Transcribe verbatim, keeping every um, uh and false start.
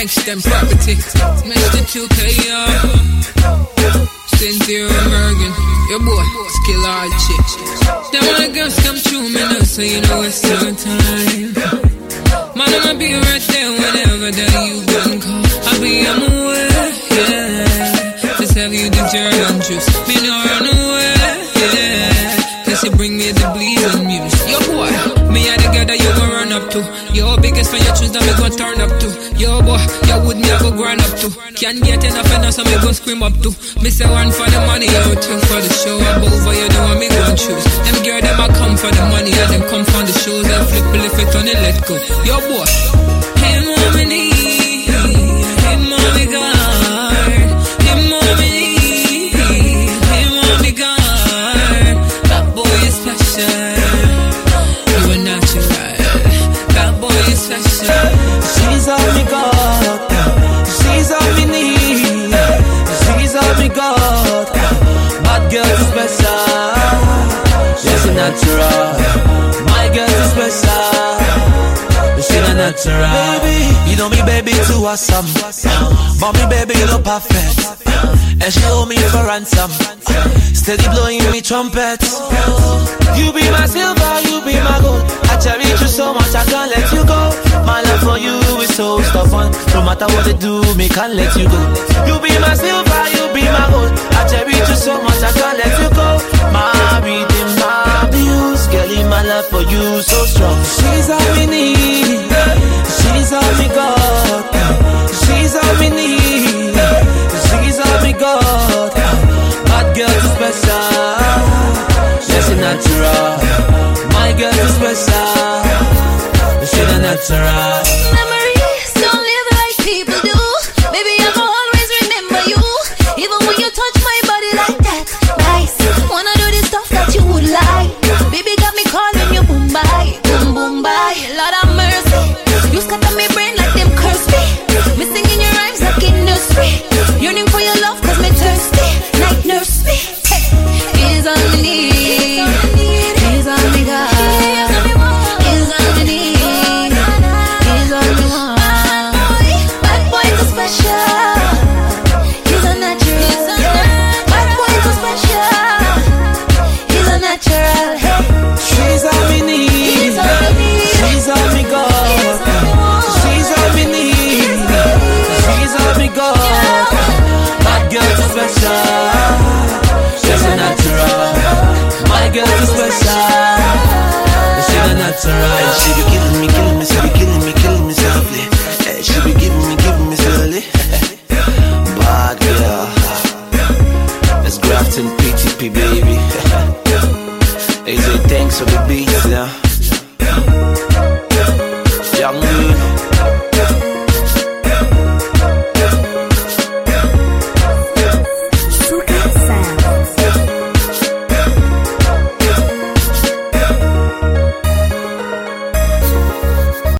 gangsta and property. Mister two K, Cynthia and Bergen. Your boy, skill hard shit. Them all the girls come true, me now, so you know it's your time. Man, I'ma be right there whenever that you can call. I'll be on my way, yeah. Just have you the German juice. Me no run away, yeah. Cause you bring me the bleeding muse. Yo boy, me and the girl that you gon' run up to. Your biggest fan you choose that me gon' turn up to. Yo boy, you would me I go grind up to. Can't get enough enough so me gon' scream up to. Me say one for the money, yo two for the show. Above what you know what me gon' choose. Them girl them I come for the money and them come for the shows. I flip if it on it let go. Yo boy, hey mommy need, hey mommy God, hey mommy need, hey mommy God. That boy is special, you are natural. That boy is special. She's all me God, she's all me need, she's all me God. Bad girl is special, she's a natural. My girl is special, she's a natural. Baby, you know me baby too awesome, but me baby you look perfect. And she hold me for ransom, steady blowing me trumpet. You be my silver, you be my gold. I cherish you so much I can't let you go. My love for you is so stubborn. No matter what they do, me can't let you go. You be my silver, you be my gold. I cherish you so much I can't let you go. My redeem, my abuse, girl, my love for you so strong. She's all we need, she's all we got. She's all we need, she's all we got. Bad girl is special, she's a natural. My girl is special, she's a natural. Memories don't live like people do. Baby, I will always remember you. Even when you touch my body like that, nice. Wanna do the stuff that you would like. Baby got me calling you Mumbai, boom boom bye. Lord have mercy, you scatter me brain like them curse me. Me singing your rhymes like in nursery. Yearning for your love cause me thirsty. Night nurse me, hey. He's all me need, he's all me got. He's all me need, he's all me want. Bad boy too special, he's a natural. Bad boy too special, he's a natural. Hey. She's all we need, she's all me got. She's all we need, she's all me got. Bad girl too special, she's a natural. My girl too special, she's a natural. She be killing me, killing me, she be killing me, killing me softly. She be giving me, giving me slowly. Bad girl, it's Grafton P T P baby. They say thanks for the beats, yeah. Young dude.